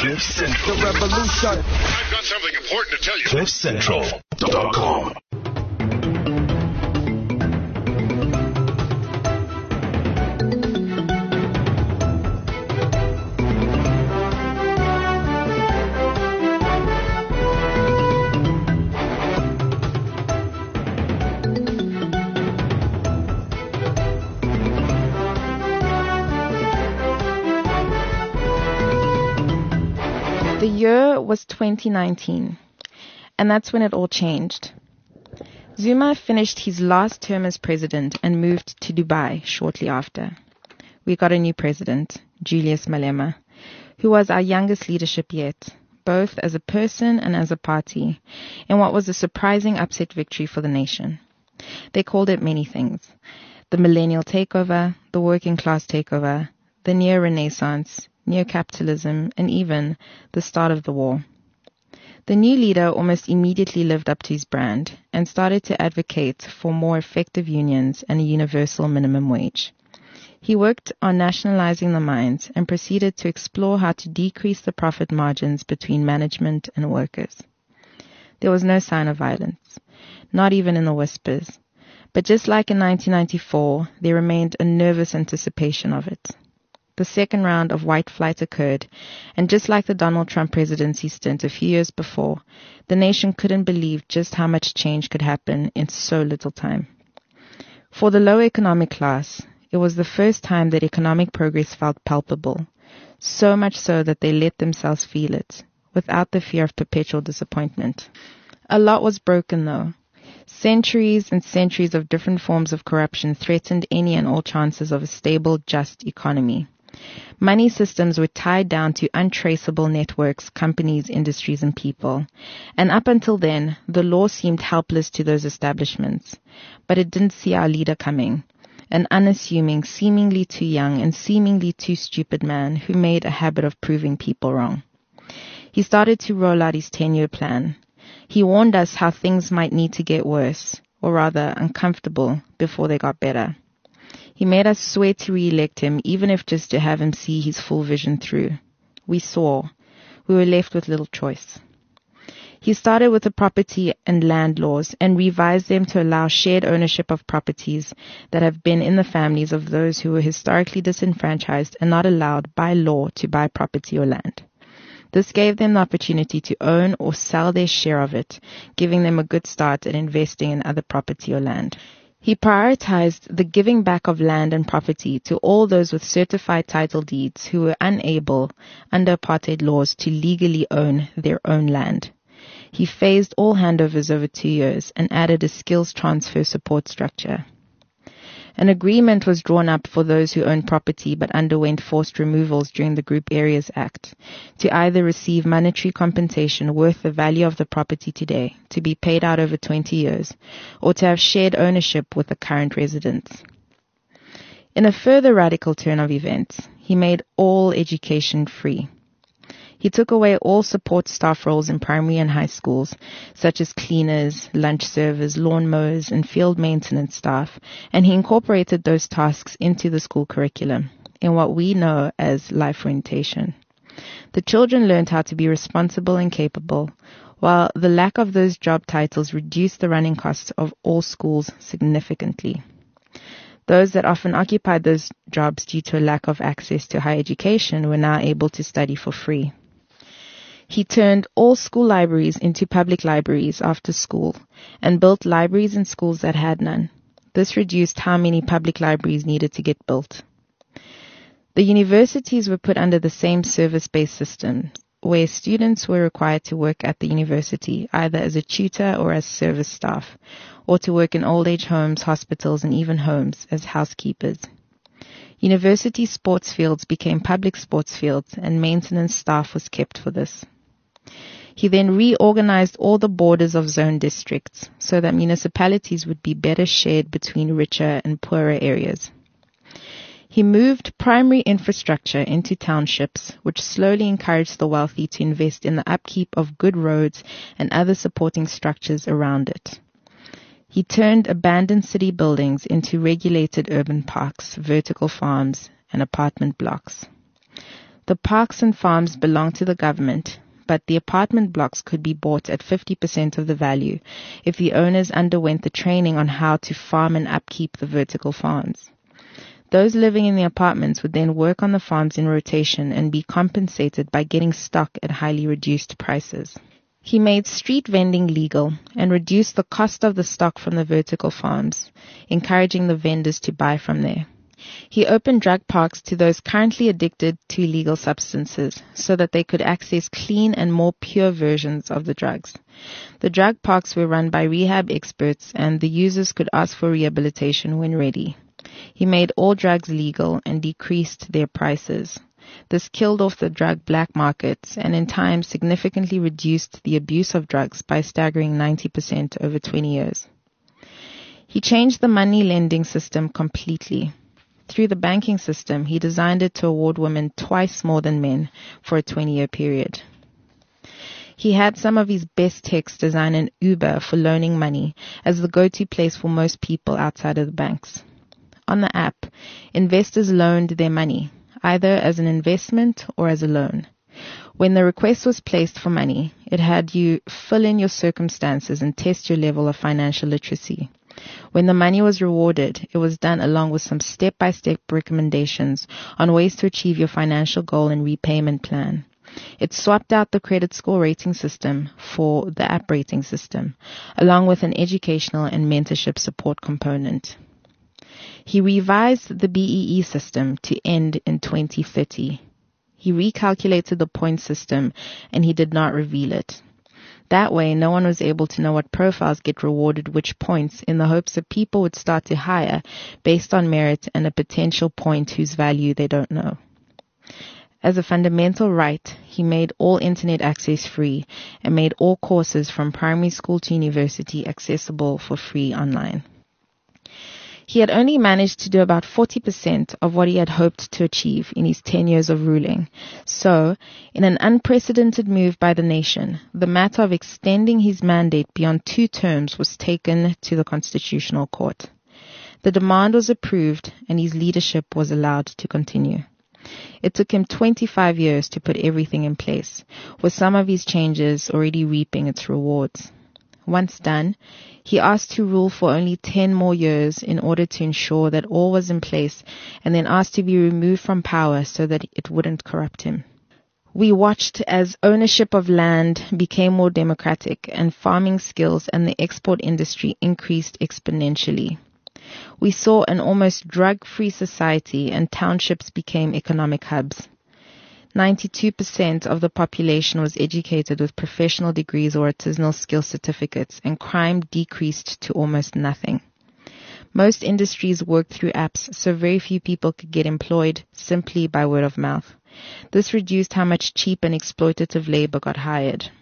The revolution. I've got something important to tell you. CliffCentral.com. The year was 2019, and that's when it all changed. Zuma finished his last term as president and moved to Dubai shortly after. We got a new president, Julius Malema, who was our youngest leadership yet, both as a person and as a party, in what was a surprising upset victory for the nation. They called it many things: the millennial takeover, the working class takeover, the neo-renaissance, neo-capitalism, and even the start of the war. The new leader almost immediately lived up to his brand and started to advocate for more effective unions and a universal minimum wage. He worked on nationalizing the mines and proceeded to explore how to decrease the profit margins between management and workers. There was no sign of violence, not even in the whispers. But just like in 1994, there remained a nervous anticipation of it. The second round of white flight occurred, and just like the Donald Trump presidency stint a few years before, the nation couldn't believe just how much change could happen in so little time. For the lower economic class, it was the first time that economic progress felt palpable, so much so that they let themselves feel it, without the fear of perpetual disappointment. A lot was broken, though. Centuries and centuries of different forms of corruption threatened any and all chances of a stable, just economy. Money systems were tied down to untraceable networks, companies, industries, and people. And up until then, the law seemed helpless to those establishments. But it didn't see our leader coming. An unassuming, seemingly too young, and seemingly too stupid man who made a habit of proving people wrong. He started to roll out his 10-year plan. He warned us how things might need to get worse, or rather uncomfortable, before they got better. He made us swear to re-elect him, even if just to have him see his full vision through. We saw. We were left with little choice. He started with the property and land laws and revised them to allow shared ownership of properties that have been in the families of those who were historically disenfranchised and not allowed by law to buy property or land. This gave them the opportunity to own or sell their share of it, giving them a good start at investing in other property or land. He prioritized the giving back of land and property to all those with certified title deeds who were unable, under apartheid laws, to legally own their own land. He phased all handovers over 2 years and added a skills transfer support structure. An agreement was drawn up for those who owned property but underwent forced removals during the Group Areas Act to either receive monetary compensation worth the value of the property today, to be paid out over 20 years, or to have shared ownership with the current residents. In a further radical turn of events, he made all education free. He took away all support staff roles in primary and high schools, such as cleaners, lunch servers, lawn mowers, and field maintenance staff, and he incorporated those tasks into the school curriculum, in what we know as life orientation. The children learned how to be responsible and capable, while the lack of those job titles reduced the running costs of all schools significantly. Those that often occupied those jobs due to a lack of access to higher education were now able to study for free. He turned all school libraries into public libraries after school and built libraries in schools that had none. This reduced how many public libraries needed to get built. The universities were put under the same service-based system, where students were required to work at the university either as a tutor or as service staff, or to work in old age homes, hospitals, and even homes as housekeepers. University sports fields became public sports fields, and maintenance staff was kept for this. He then reorganized all the borders of zone districts so that municipalities would be better shared between richer and poorer areas. He moved primary infrastructure into townships, which slowly encouraged the wealthy to invest in the upkeep of good roads and other supporting structures around it. He turned abandoned city buildings into regulated urban parks, vertical farms, and apartment blocks. The parks and farms belonged to the government, but the apartment blocks could be bought at 50% of the value if the owners underwent the training on how to farm and upkeep the vertical farms. Those living in the apartments would then work on the farms in rotation and be compensated by getting stock at highly reduced prices. He made street vending legal and reduced the cost of the stock from the vertical farms, encouraging the vendors to buy from there. He opened drug parks to those currently addicted to illegal substances so that they could access clean and more pure versions of the drugs. The drug parks were run by rehab experts and the users could ask for rehabilitation when ready. He made all drugs legal and decreased their prices. This killed off the drug black markets and in time significantly reduced the abuse of drugs by a staggering 90% over 20 years. He changed the money lending system completely. Through the banking system, he designed it to award women twice more than men for a 20-year period. He had some of his best techs design an Uber for loaning money as the go-to place for most people outside of the banks. On the app, investors loaned their money, either as an investment or as a loan. When the request was placed for money, it had you fill in your circumstances and test your level of financial literacy. When the money was rewarded, it was done along with some step-by-step recommendations on ways to achieve your financial goal and repayment plan. It swapped out the credit score rating system for the app rating system, along with an educational and mentorship support component. He revised the BEE system to end in 2030. He recalculated the point system and he did not reveal it. That way, no one was able to know what profiles get rewarded which points in the hopes that people would start to hire based on merit and a potential point whose value they don't know. As a fundamental right, he made all internet access free and made all courses from primary school to university accessible for free online. He had only managed to do about 40% of what he had hoped to achieve in his 10 years of ruling. So, in an unprecedented move by the nation, the matter of extending his mandate beyond 2 terms was taken to the Constitutional Court. The demand was approved and his leadership was allowed to continue. It took him 25 years to put everything in place, with some of his changes already reaping its rewards. Once done, he asked to rule for only 10 more years in order to ensure that all was in place and then asked to be removed from power so that it wouldn't corrupt him. We watched as ownership of land became more democratic and farming skills and the export industry increased exponentially. We saw an almost drug-free society and townships became economic hubs. 92% of the population was educated with professional degrees or artisanal skill certificates, and crime decreased to almost nothing. Most industries worked through apps, so very few people could get employed simply by word of mouth. This reduced how much cheap and exploitative labor got hired.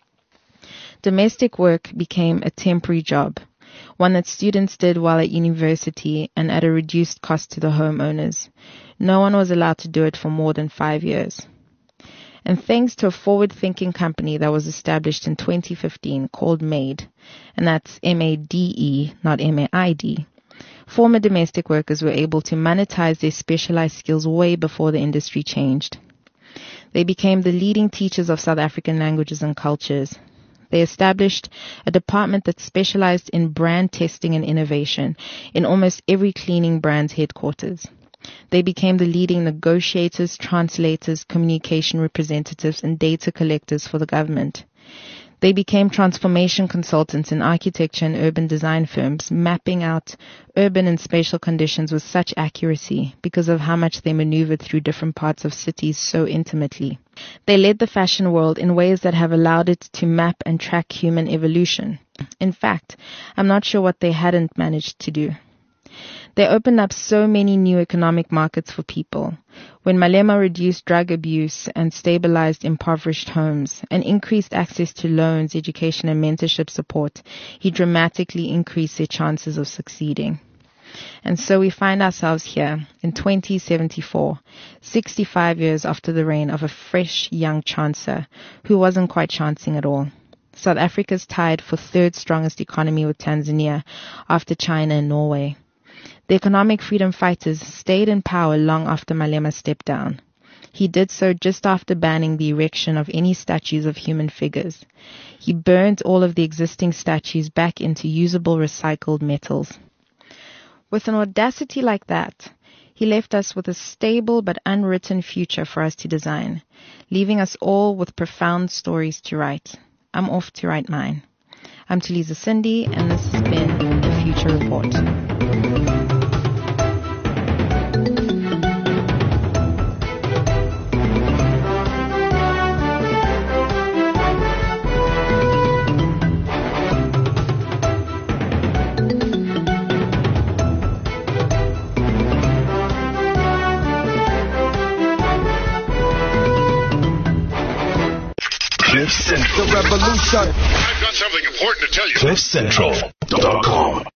Domestic work became a temporary job, one that students did while at university and at a reduced cost to the homeowners. No one was allowed to do it for more than 5 years. And thanks to a forward-thinking company that was established in 2015 called MAID, and that's M-A-D-E, not M-A-I-D, former domestic workers were able to monetize their specialized skills way before the industry changed. They became the leading teachers of South African languages and cultures. They established a department that specialized in brand testing and innovation in almost every cleaning brand's headquarters. They became the leading negotiators, translators, communication representatives, and data collectors for the government. They became transformation consultants in architecture and urban design firms, mapping out urban and spatial conditions with such accuracy because of how much they maneuvered through different parts of cities so intimately. They led the fashion world in ways that have allowed it to map and track human evolution. In fact, I'm not sure what they hadn't managed to do. They opened up so many new economic markets for people. When Malema reduced drug abuse and stabilized impoverished homes and increased access to loans, education, and mentorship support, he dramatically increased their chances of succeeding. And so we find ourselves here in 2074, 65 years after the reign of a fresh young chancer who wasn't quite chancing at all. South Africa's tied for 3rd strongest economy with Tanzania after China and Norway. The economic freedom fighters stayed in power long after Malema stepped down. He did so just after banning the erection of any statues of human figures. He burnt all of the existing statues back into usable recycled metals. With an audacity like that, he left us with a stable but unwritten future for us to design, leaving us all with profound stories to write. I'm off to write mine. I'm Tulisa Cindy, and this has been The Future Report. Cliff Central. The revolution. I've got something important to tell you. CliffCentral.com